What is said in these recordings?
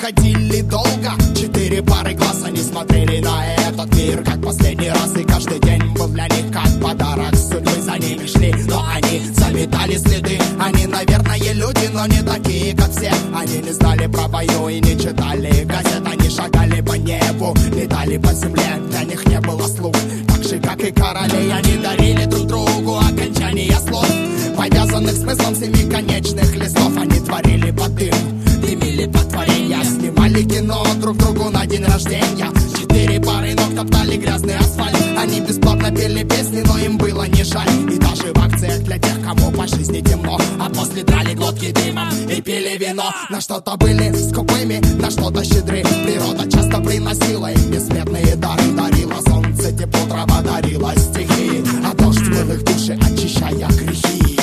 ходили долго. 4 пары глаз, они смотрели на этот мир как последний раз. И каждый день был для них как подарок судьбы. За ними шли, но они заметали следы. Они, наверное, люди, но не такие, как все. Они не знали про войну и не читали газет. Они шагали по небу, летали по земле. Для них не было слуг, так же, как и короли. Они дарили друг другу окончания слов, повязанных смыслом семиконечных листов. Они творили под дым, дымили под творенья, снимали кино друг другу на день рождения. 4 пары ног топтали грязный асфальт. Они бесплатно пели песни, но им было не жаль. И даже в акциях для тех, кому по жизни темно, а после драли глотки дымом и пили вино. На что-то были скупыми, на что-то щедры. Природа часто приносила им бессмертные дары. Дарила солнце, тепло, трава дарила стихи, а дождь мыл их души, очищая грехи.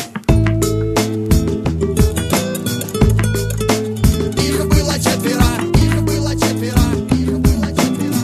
Их было четверо, их было четверо, их было четверо.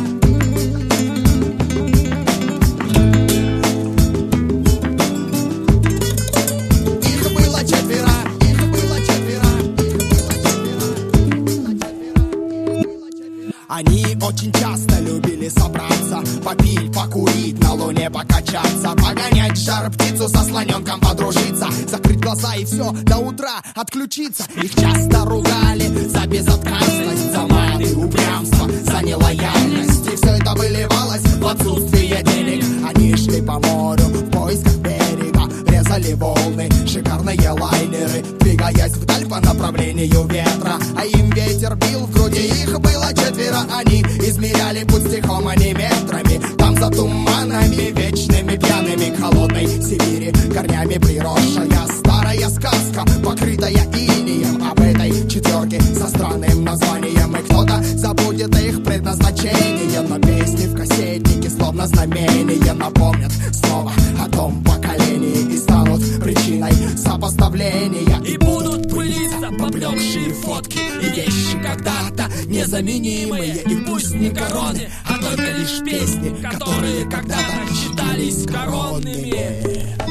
Их было четверо, их было четверо, их было четверо. Они очень часто любили собраться, попить, покурить, на луне покачаться, погонять жар птицу, со слоненком подружиться, закрыть глаза и все, до утра отключиться. Их часто ругали за безотказность, за мат и упрямство, за нелояльность. И все это выливалось в отсутствие денег. Они шли по морю в поисках берега, резали волны, шикарные лайнеры, двигаясь вдаль по направлению ветра. А им ветер бил в груди. Их было четверо, они измеряли путь стихом, а не метрами. Там за туманами вечными, пьяными к холодной Сибири, корнями приросшая старая сказка, покрытая инеем. Об этой четверке со странным названием, и кто-то забудет их предназначение. Но песни в кассетнике словно знамения напомнят снова о том поколении и станут причиной сопоставления. И будут пылиться поблекшие фотки и вещи когда-то незаменимые. И пусть не короны, а только лишь песни, которые когда-то считались коронными.